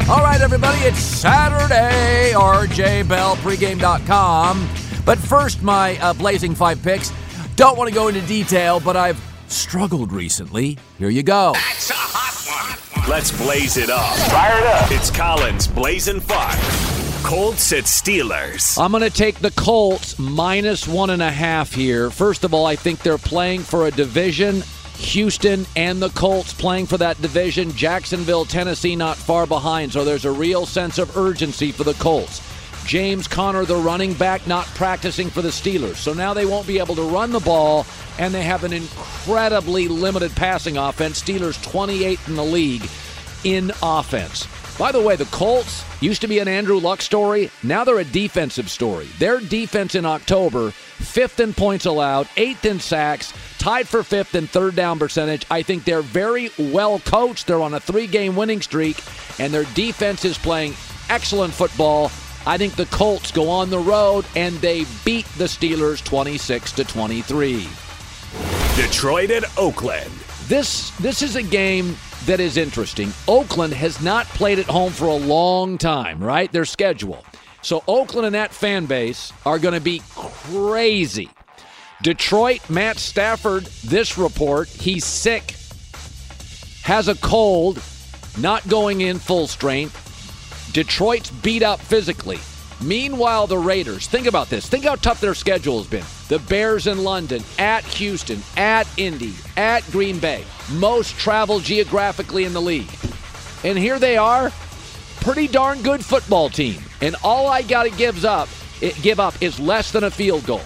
All right, everybody, it's Saturday. RJ Bell, pregame.com. But first, my Blazing 5 picks. Don't want to go into detail, but I've struggled recently. Here you go. That's a hot one. Let's blaze it up. Fire it up. It's Colin's Blazing 5. Colts at Steelers. I'm going to take the Colts minus 1.5 here. First of all, I think they're playing for a division. Houston and the Colts playing for that division. Jacksonville, Tennessee not far behind, so there's a real sense of urgency for the Colts. James Conner, the running back, not practicing for the Steelers. So now they won't be able to run the ball, and they have an incredibly limited passing offense. Steelers 28th in the league in offense. By the way, the Colts used to be an Andrew Luck story. Now they're a defensive story. Their defense in October, 5th in points allowed, 8th in sacks, tied for 5th in third down percentage. I think they're very well coached. They're on a 3-game winning streak, and their defense is playing excellent football. I think the Colts go on the road, and they beat the Steelers 26-23. Detroit at Oakland. This is a game that is interesting. Oakland has not played at home for a long time, right? Their schedule. So Oakland and that fan base are going to be crazy. Detroit, Matt Stafford, this report, he's sick, has a cold, not going in full strength. Detroit's beat up physically. Meanwhile, the Raiders, think about this. Think how tough their schedule has been. The Bears in London, at Houston, at Indy, at Green Bay. Most travel geographically in the league. And here they are, pretty darn good football team. And all I got to give up is less than a field goal.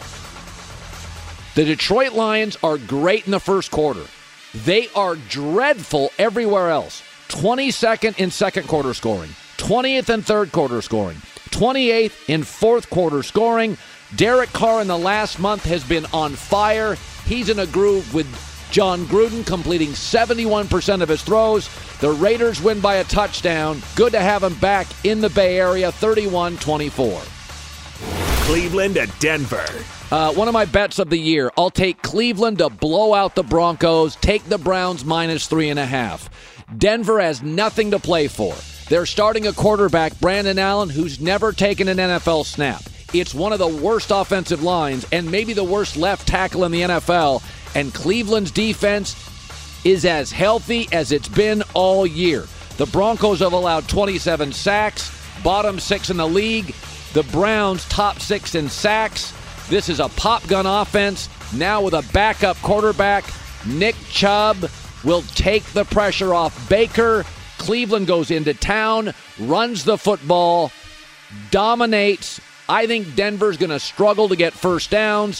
The Detroit Lions are great in the first quarter. They are dreadful everywhere else. 22nd in second quarter scoring. 20th in third quarter scoring. 28th in fourth quarter scoring. Derek Carr in the last month has been on fire. He's in a groove with John Gruden, completing 71% of his throws. The Raiders win by a touchdown. Good to have him back in the Bay Area, 31-24. Cleveland at Denver. One of my bets of the year. I'll take Cleveland to blow out the Broncos, take the Browns minus 3.5. Denver has nothing to play for. They're starting a quarterback, Brandon Allen, who's never taken an NFL snap. It's one of the worst offensive lines and maybe the worst left tackle in the NFL. And Cleveland's defense is as healthy as it's been all year. The Broncos have allowed 27 sacks, bottom 6 in the league. The Browns top 6 in sacks. This is a pop gun offense. Now with a backup quarterback, Nick Chubb will take the pressure off Baker. Cleveland goes into town, runs the football, dominates. I think Denver's going to struggle to get first downs.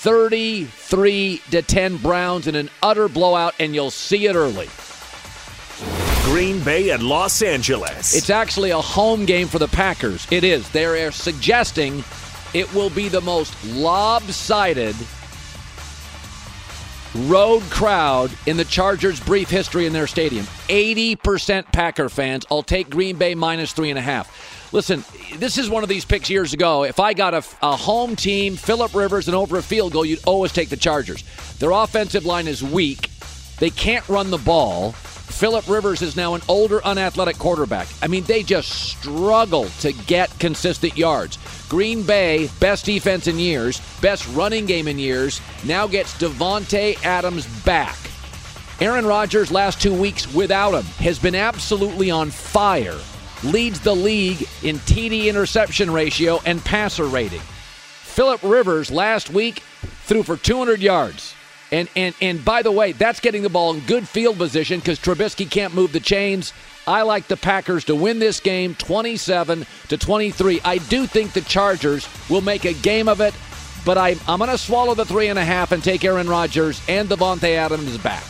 33-10 Browns in an utter blowout, and you'll see it early. Green Bay at Los Angeles. It's actually a home game for the Packers. It is. They are suggesting it will be the most lopsided road crowd in the Chargers' brief history in their stadium. 80% Packer fans. I'll take Green Bay minus 3.5. Listen, this is one of these picks years ago. If I got a home team, Phillip Rivers, and over a field goal, you'd always take the Chargers. Their offensive line is weak. They can't run the ball. Phillip Rivers is now an older, unathletic quarterback. I mean, they just struggle to get consistent yards. Green Bay, best defense in years, best running game in years, now gets Devontae Adams back. Aaron Rodgers, last 2 weeks without him, has been absolutely on fire. Leads the league in TD interception ratio and passer rating. Phillip Rivers last week threw for 200 yards. And by the way, that's getting the ball in good field position because Trubisky can't move the chains. I like the Packers to win this game 27-23. I do think the Chargers will make a game of it, but I'm going to swallow the 3.5 and take Aaron Rodgers and Devontae Adams back.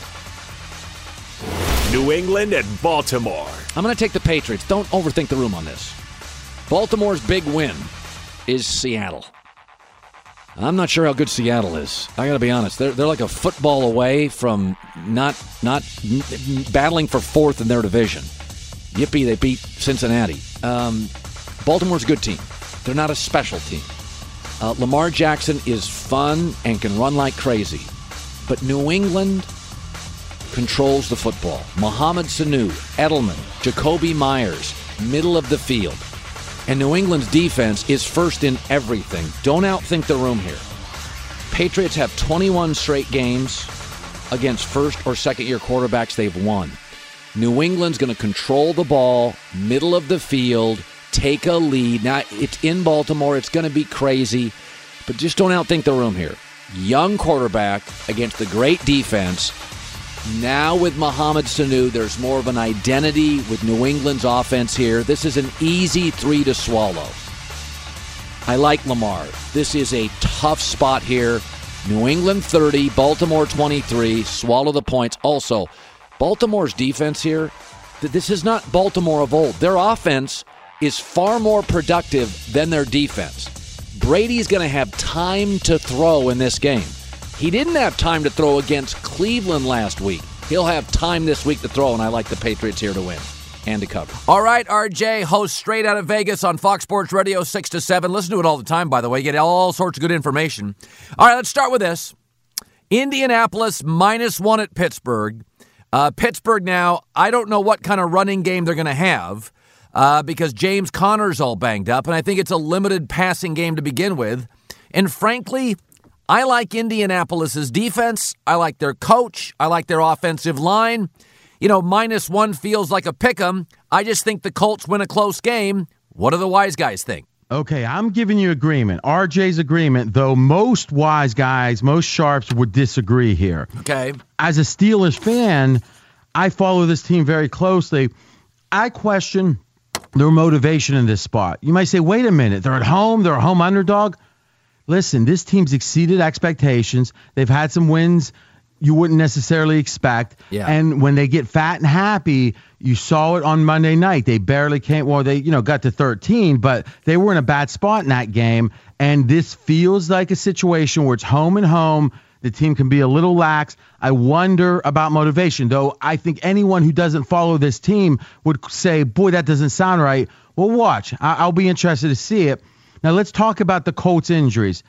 New England at Baltimore. I'm going to take the Patriots. Don't overthink the room on this. Baltimore's big win is Seattle. I'm not sure how good Seattle is. I got to be honest. They're like a football away from not battling for fourth in their division. Yippee, they beat Cincinnati. Baltimore's a good team. They're not a special team. Lamar Jackson is fun and can run like crazy. But New England controls the football. Mohamed Sanu, Edelman, Jacoby Myers. middle of the field. And New England's defense is first in everything. Don't outthink the room here. Patriots have 21 straight games against first or second-year quarterbacks they've won. New England's going to control the ball, middle of the field, take a lead. Now, it's in Baltimore. It's going to be crazy, but just don't outthink the room here. Young quarterback against the great defense. Now with Mohamed Sanu, there's more of an identity with New England's offense here. This is an easy 3 to swallow. I like Lamar. This is a tough spot here. New England 30, Baltimore 23. Swallow the points. Also, Baltimore's defense here, this is not Baltimore of old. Their offense is far more productive than their defense. Brady's going to have time to throw in this game. He didn't have time to throw against Cleveland last week. He'll have time this week to throw, and I like the Patriots here to win and to cover. All right, RJ hosts Straight Out of Vegas on Fox Sports Radio 6 to 7. Listen to it all the time, by the way. You get all sorts of good information. All right, let's start with this. Indianapolis -1 at Pittsburgh. Pittsburgh now, I don't know what kind of running game they're going to have because James Conner's all banged up, and I think it's a limited passing game to begin with. And frankly, I like Indianapolis's defense. I like their coach. I like their offensive line. You know, -1 feels like a pick'em. I just think the Colts win a close game. What do the wise guys think? Okay, I'm giving you agreement. RJ's agreement, though most wise guys, most sharps would disagree here. Okay. As a Steelers fan, I follow this team very closely. I question their motivation in this spot. You might say, wait a minute, they're at home, they're a home underdog. Listen, this team's exceeded expectations. They've had some wins you wouldn't necessarily expect. Yeah. And when they get fat and happy, you saw it on Monday night. They barely came, well, they got to 13, but they were in a bad spot in that game. And this feels like a situation where it's home and home. The team can be a little lax. I wonder about motivation, though. I think anyone who doesn't follow this team would say, boy, that doesn't sound right. Well, watch. I'll be interested to see it. Now, let's talk about the Colts injuries.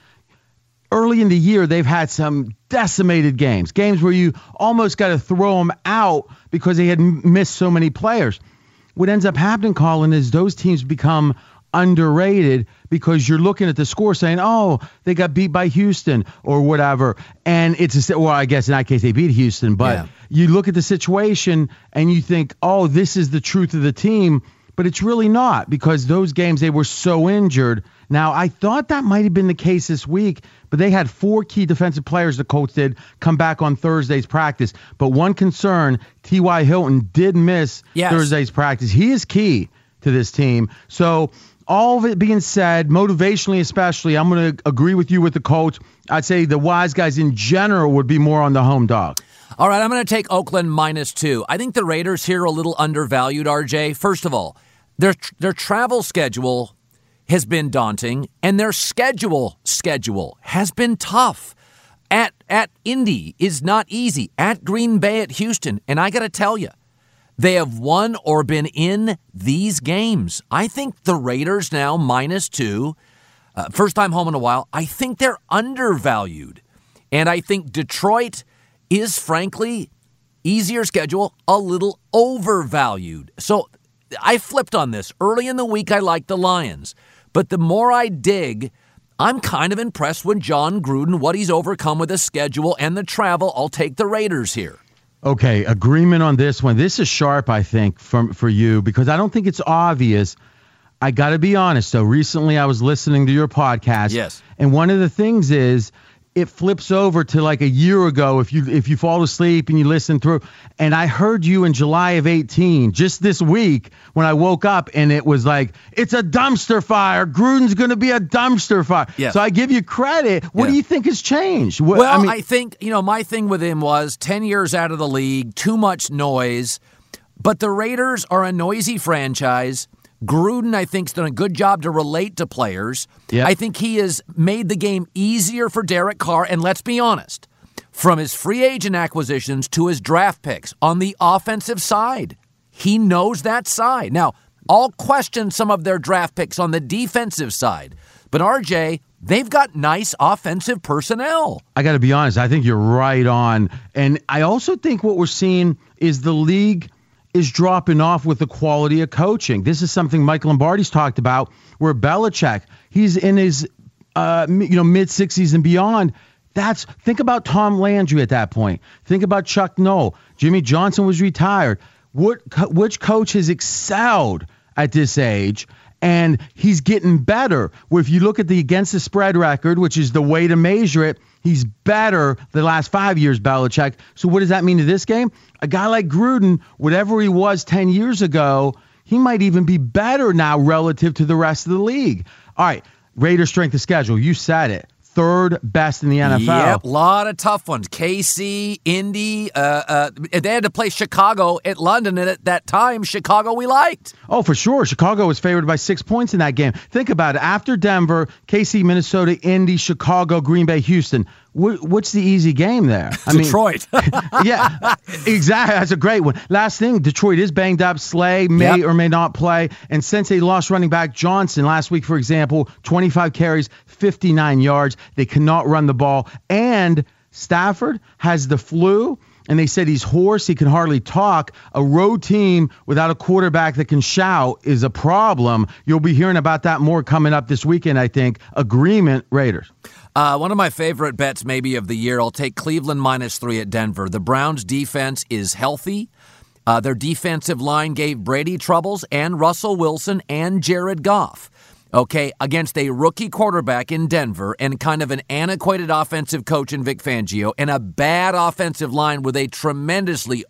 Early in the year, they've had some decimated games where you almost got to throw them out because they had missed so many players. What ends up happening, Colin, is those teams become underrated because you're looking at the score saying, oh, they got beat by Houston or whatever. And I guess in that case they beat Houston, but you look at the situation and you think, oh, this is the truth of the team. But it's really not, because those games they were so injured. Now, I thought that might have been the case this week, but they had 4 key defensive players, the Colts did, come back on Thursday's practice. But one concern, T.Y. Hilton did miss Thursday's practice. He is key to this team. So all of it being said, motivationally especially, I'm going to agree with you with the Colts. I'd say the wise guys in general would be more on the home dog. All right, I'm going to take Oakland -2. I think the Raiders here are a little undervalued, RJ. First of all, their travel schedule has been daunting, and their schedule has been tough. At Indy is not easy. At Green Bay, at Houston, and I got to tell you, they have won or been in these games. I think the Raiders now -2, first time home in a while. I think they're undervalued, and I think Detroit is, frankly, easier schedule, a little overvalued. So I flipped on this. Early in the week, I liked the Lions. But the more I dig, I'm kind of impressed with John Gruden, what he's overcome with the schedule and the travel. I'll take the Raiders here. Okay, agreement on this one. This is sharp, I think, for you, because I don't think it's obvious. I got to be honest, though. Recently, I was listening to your podcast. Yes. And one of the things is it flips over to like a year ago if you fall asleep and you listen through. And I heard you in July of 18, just this week, when I woke up, and it was like, it's a dumpster fire. Gruden's going to be a dumpster fire. Yes. So I give you credit. What do you think has changed? I think, my thing with him was 10 years out of the league, too much noise. But the Raiders are a noisy franchise. Gruden, I think, has done a good job to relate to players. Yep. I think he has made the game easier for Derek Carr. And let's be honest, from his free agent acquisitions to his draft picks on the offensive side, he knows that side. Now, I'll question some of their draft picks on the defensive side. But, RJ, they've got nice offensive personnel. I got to be honest. I think you're right on. And I also think what we're seeing is the league is dropping off with the quality of coaching. This is something Mike Lombardi's talked about, where Belichick, he's in his mid-60s and beyond. Think about Tom Landry at that point. Think about Chuck Noll. Jimmy Johnson was retired. Which coach has excelled at this age? And he's getting better. Where if you look at the against the spread record, which is the way to measure it, he's better the last 5 years, Belichick. So what does that mean to this game? A guy like Gruden, whatever he was 10 years ago, he might even be better now relative to the rest of the league. All right, Raiders strength of schedule. You said it. Third best in the NFL. Yep, a lot of tough ones. KC, Indy. They had to play Chicago at London, and at that time, Chicago we liked. Oh, for sure. Chicago was favored by 6 points in that game. Think about it. After Denver, KC, Minnesota, Indy, Chicago, Green Bay, Houston. What's the easy game there? Detroit. Yeah, exactly. That's a great one. Last thing, Detroit is banged up. Slay may or may not play. And since they lost running back Johnson last week, for example, 25 carries, 59 yards. They cannot run the ball. And Stafford has the flu, and they said he's hoarse. He can hardly talk. A road team without a quarterback that can shout is a problem. You'll be hearing about that more coming up this weekend, I think. Agreement, Raiders. One of my favorite bets maybe of the year, I'll take Cleveland -3 at Denver. The Browns' defense is healthy. Their defensive line gave Brady troubles and Russell Wilson and Jared Goff. Okay, against a rookie quarterback in Denver and kind of an antiquated offensive coach in Vic Fangio and a bad offensive line with a tremendously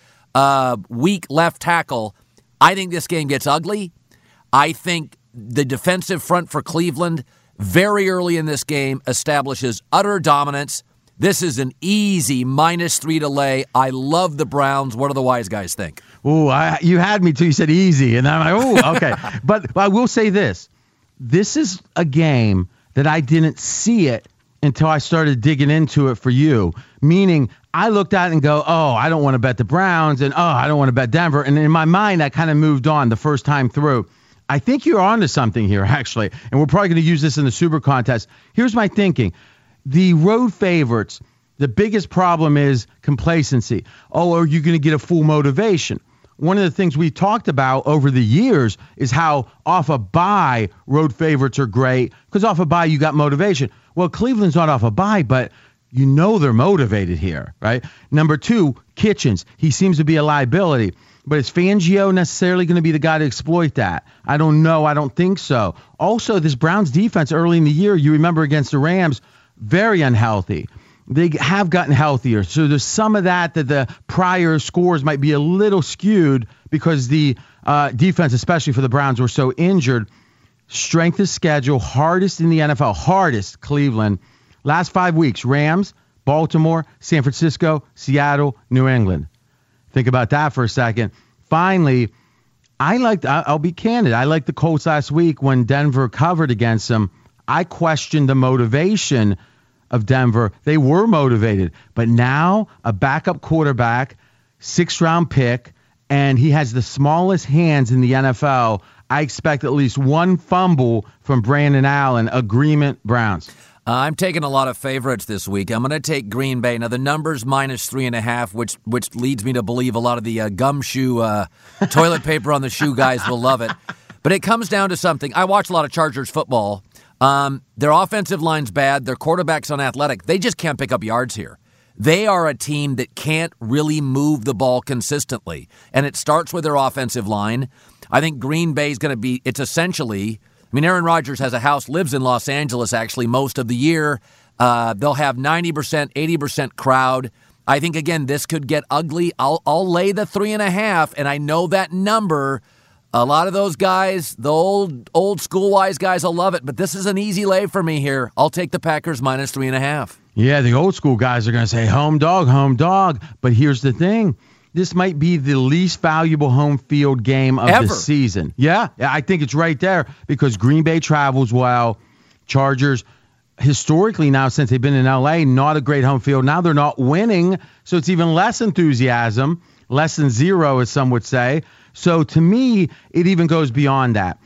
weak left tackle, I think this game gets ugly. I think the defensive front for Cleveland very early in this game establishes utter dominance. This is an easy -3 to lay. I love the Browns. What do the wise guys think? Ooh, you had me till you said easy, and I'm like, ooh, okay. But I will say this. This is a game that I didn't see it until I started digging into it for you, meaning I looked at it and go, oh, I don't want to bet the Browns, and I don't want to bet Denver. And in my mind, I kind of moved on the first time through. I think you're onto something here, actually, and we're probably going to use this in the Super Contest. Here's my thinking. The road favorites, the biggest problem is complacency. Oh, are you going to get a full motivation? One of the things we've talked about over the years is how off a bye, road favorites are great because off a bye, you got motivation. Well, Cleveland's not off a bye, but you know they're motivated here, right? Number two, Kitchens. He seems to be a liability. But is Fangio necessarily going to be the guy to exploit that? I don't know. I don't think so. Also, this Browns defense early in the year, you remember against the Rams, very unhealthy. They have gotten healthier. So there's some of that the prior scores might be a little skewed because the defense, especially for the Browns, were so injured. Strength of schedule, hardest in the NFL, hardest Cleveland. Last 5 weeks, Rams, Baltimore, San Francisco, Seattle, New England. Think about that for a second. Finally, I'll be candid. I liked the Colts last week when Denver covered against them. I questioned the motivation of Denver. They were motivated. But now a backup quarterback, 6th-round pick, and he has the smallest hands in the NFL. I expect at least one fumble from Brandon Allen. Agreement, Browns. I'm taking a lot of favorites this week. I'm going to take Green Bay. Now, the number's -3.5, which leads me to believe a lot of the gumshoe toilet paper on the shoe guys will love it. But it comes down to something. I watch a lot of Chargers football. Their offensive line's bad. Their quarterback's unathletic. They just can't pick up yards here. They are a team that can't really move the ball consistently. And it starts with their offensive line. I think Green Bay's going to be, it's essentially, Aaron Rodgers has a house, lives in Los Angeles actually most of the year. They'll have 90%, 80% crowd. I think, again, this could get ugly. I'll lay the 3.5, and I know that number. A lot of those guys, the old school wise guys will love it, but this is an easy lay for me here. I'll take the Packers -3.5. Yeah, the old school guys are going to say home dog. But here's the thing. This might be the least valuable home field game of the season. Yeah, I think it's right there because Green Bay travels well. Chargers, historically now since they've been in L.A., not a great home field. Now they're not winning, so it's even less enthusiasm, less than zero, as some would say. So to me, it even goes beyond that.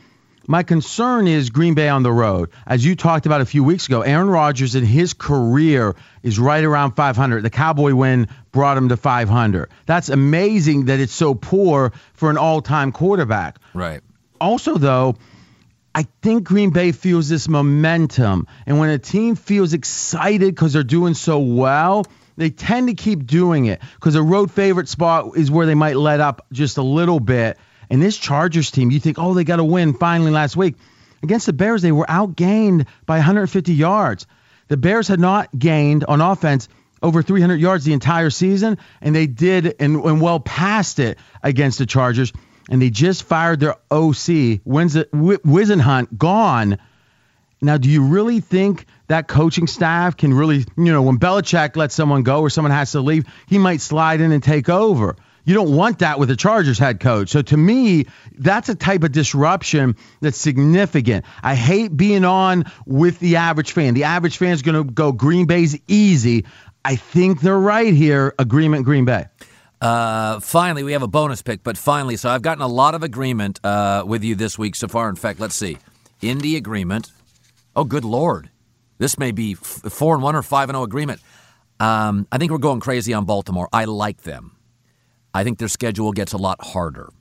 My concern is Green Bay on the road. As you talked about a few weeks ago, Aaron Rodgers in his career is right around 500. The Cowboy win brought him to 500. That's amazing that it's so poor for an all-time quarterback. Right. Also, though, I think Green Bay feels this momentum. And when a team feels excited because they're doing so well, they tend to keep doing it because a road favorite spot is where they might let up just a little bit. And this Chargers team, you think, oh, they got to win finally last week. Against the Bears, they were outgained by 150 yards. The Bears had not gained on offense over 300 yards the entire season, and they did and well past it against the Chargers. And they just fired their OC, Wisenhunt, gone. Now, do you really think that coaching staff can really, when Belichick lets someone go or someone has to leave, he might slide in and take over? You don't want that with a Chargers head coach. So to me, that's a type of disruption that's significant. I hate being on with the average fan. The average fan is going to go Green Bay's easy. I think they're right here. Agreement, Green Bay. Finally, we have a bonus pick, but finally, so I've gotten a lot of agreement with you this week so far. In fact, let's see. Indy agreement. Oh, good Lord. This may be 4-1 or 5-0 agreement. I think we're going crazy on Baltimore. I like them. I think their schedule gets a lot harder.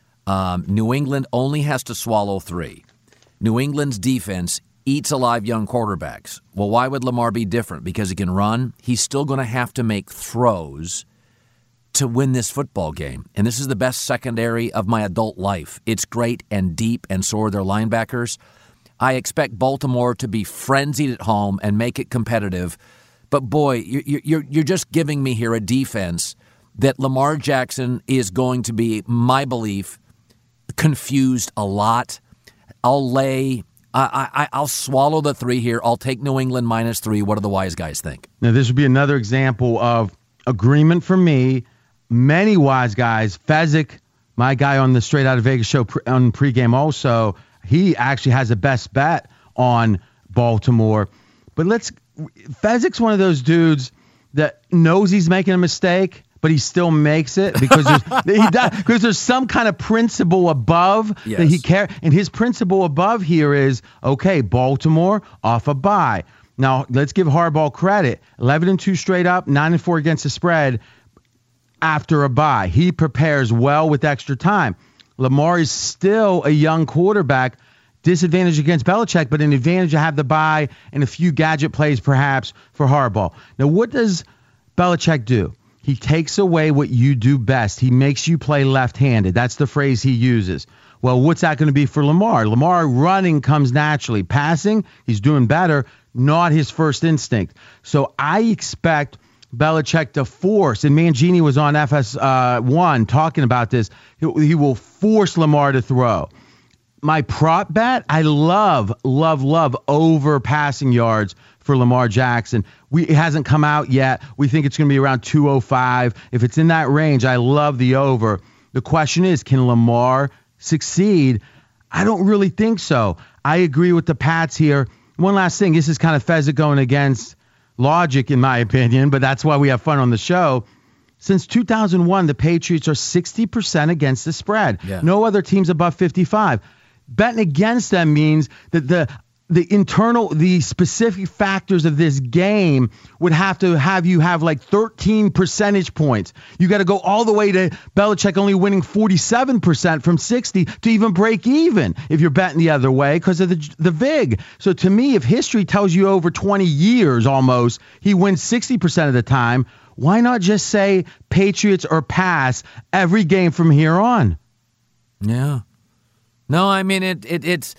New England only has to swallow 3. New England's defense eats alive young quarterbacks. Well, why would Lamar be different? Because he can run. He's still going to have to make throws to win this football game. And this is the best secondary of my adult life. It's great and deep, and so are their linebackers. I expect Baltimore to be frenzied at home and make it competitive. But boy, you're just giving me here a defense that Lamar Jackson is going to be, my belief, confused a lot. I'll swallow the 3 here. I'll take New England -3. What do the wise guys think? Now, this would be another example of agreement for me. Many wise guys. Fezzik, my guy on the Straight Outta Vegas show on pregame also, he actually has the best bet on Baltimore. But Fezzik's one of those dudes that knows he's making a mistake, but he still makes it because there's some kind of principle above that he cares. And his principle above here is, okay, Baltimore off a bye. Now, let's give Harbaugh credit. 11-2 straight up, 9-4 against the spread after a bye. He prepares well with extra time. Lamar is still a young quarterback, disadvantage against Belichick, but an advantage to have the bye and a few gadget plays perhaps for Harbaugh. Now, what does Belichick do? He takes away what you do best. He makes you play left-handed. That's the phrase he uses. Well, what's that going to be for Lamar? Lamar running comes naturally. Passing, he's doing better, not his first instinct. So I expect Belichick to force, and Mangini was on FS1 talking about this, he will force Lamar to throw. My prop bet, I love over passing yards for Lamar Jackson. It hasn't come out yet. We think it's going to be around 205. If it's in that range, I love the over. The question is, can Lamar succeed? I don't really think so. I agree with the Pats here. One last thing. This is kind of Fezzik going against logic, in my opinion, but that's why we have fun on the show. Since 2001, the Patriots are 60% against the spread. Yeah. No other team's above 55. Betting against them means that the specific factors of this game would have to have you have like 13 percentage points. You got to go all the way to Belichick only winning 47% from 60 to even break even if you're betting the other way because of the VIG. So to me, if history tells you over 20 years almost, he wins 60% of the time, why not just say Patriots or pass every game from here on? Yeah. No, I mean, it's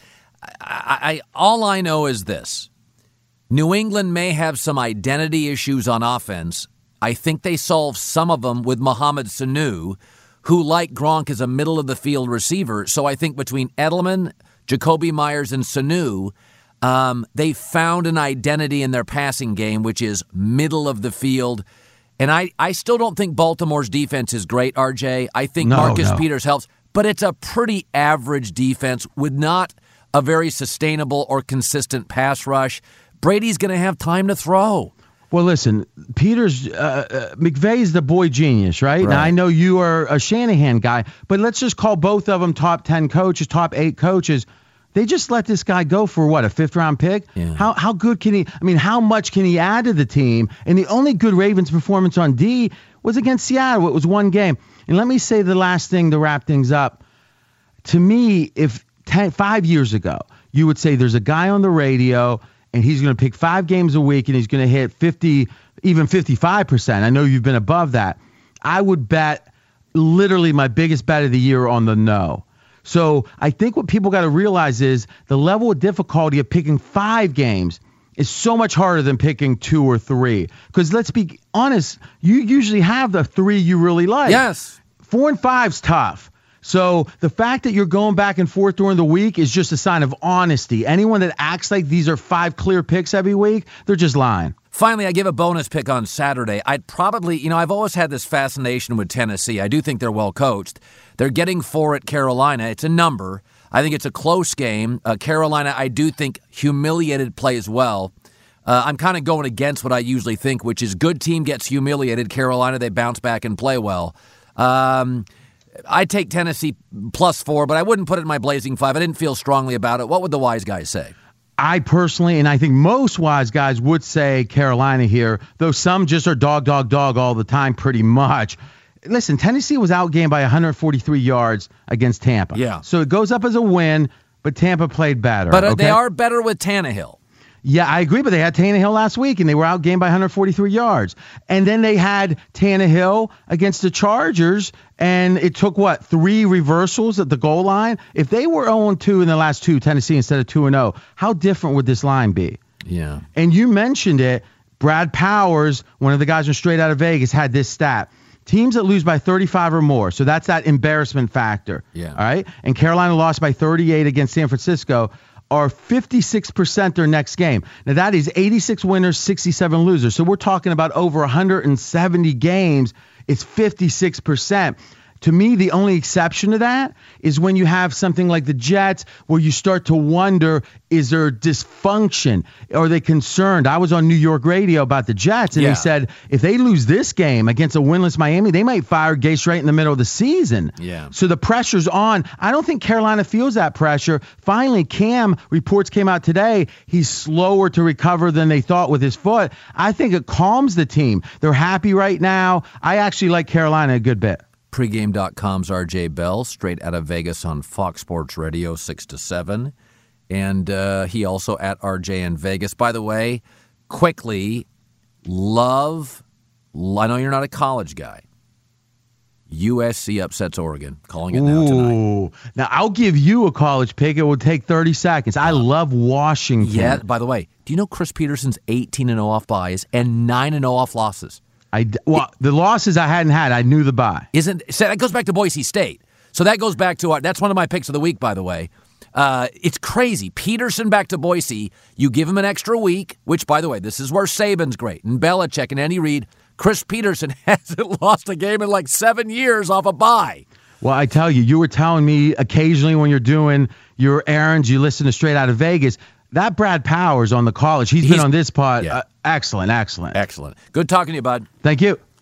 all I know is this. New England may have some identity issues on offense. I think they solve some of them with Mohamed Sanu, who, like Gronk, is a middle-of-the-field receiver. So I think between Edelman, Jacoby Myers, and Sanu, they found an identity in their passing game, which is middle of the field. And I still don't think Baltimore's defense is great, RJ. I think Marcus Peters helps. But it's a pretty average defense with not a very sustainable or consistent pass rush. Brady's going to have time to throw. Well, listen, Peters, McVay's the boy genius, right? Now, I know you are a Shanahan guy, but let's just call both of them top 10 coaches, top 8 coaches. They just let this guy go for what, a 5th-round pick? Yeah. How good can he? I mean, how much can he add to the team? And the only good Ravens performance on D was against Seattle. It was one game. And let me say the last thing to wrap things up. To me, if 5 years ago, you would say there's a guy on the radio and he's going to pick 5 games a week and he's going to hit 50, even 55%. I know you've been above that. I would bet literally my biggest bet of the year on the no. So I think what people got to realize is the level of difficulty of picking 5 games is so much harder than picking 2 or 3. Because let's be honest, you usually have the 3 you really like. Yes. 4 and 5's tough. So the fact that you're going back and forth during the week is just a sign of honesty. Anyone that acts like these are 5 clear picks every week, they're just lying. Finally, I give a bonus pick on Saturday. I'd probably, I've always had this fascination with Tennessee. I do think they're well coached. They're getting 4 at Carolina. It's a number. I think it's a close game. Carolina, I do think humiliated plays well. I'm kind of going against what I usually think, which is good team gets humiliated. Carolina, they bounce back and play well. I'd take Tennessee +4, but I wouldn't put it in my Blazing 5. I didn't feel strongly about it. What would the wise guys say? I personally, and I think most wise guys would say Carolina here, though some just are dog all the time pretty much. Listen, Tennessee was outgained by 143 yards against Tampa. Yeah. So it goes up as a win, but Tampa played better. But they are better with Tannehill. Yeah, I agree, but they had Tannehill last week, and they were outgained by 143 yards. And then they had Tannehill against the Chargers, and it took, 3 reversals at the goal line? If they were 0-2 in the last 2, Tennessee, instead of 2-0, how different would this line be? Yeah. And you mentioned it. Brad Powers, one of the guys from Straight Outta Vegas, had this stat. Teams that lose by 35 or more, so that's that embarrassment factor. Yeah. All right? And Carolina lost by 38 against San Francisco, are 56% their next game. Now, that is 86 winners, 67 losers. So we're talking about over 170 games. It's 56%. To me, the only exception to that is when you have something like the Jets where you start to wonder, is there dysfunction? Are they concerned? I was on New York radio about the Jets, and they said if they lose this game against a winless Miami, they might fire Gase right in the middle of the season. Yeah. So the pressure's on. I don't think Carolina feels that pressure. Finally, Cam, reports came out today, he's slower to recover than they thought with his foot. I think it calms the team. They're happy right now. I actually like Carolina a good bit. Pregame.com's RJ Bell, straight out of Vegas on Fox Sports Radio, 6 to 7. And he also at RJ in Vegas. By the way, quickly, I know you're not a college guy. USC upsets Oregon. Calling it now tonight. Now, I'll give you a college pick. It will take 30 seconds. I love Washington. Yeah, by the way, do you know Chris Peterson's 18-0 off buys and 9-0 off losses? The losses I hadn't had, I knew the bye. So that goes back to Boise State. So that goes back to that's one of my picks of the week, by the way. It's crazy. Peterson back to Boise. You give him an extra week, which, by the way, this is where Saban's great, and Belichick and Andy Reid. Chris Peterson hasn't lost a game in like 7 years off a bye. Well, I tell you, you were telling me occasionally when you're doing your errands, you listen to Straight Outta Vegas. That Brad Powers on the college, he's been on this pod. Yeah. Excellent. Excellent. Good talking to you, bud. Thank you.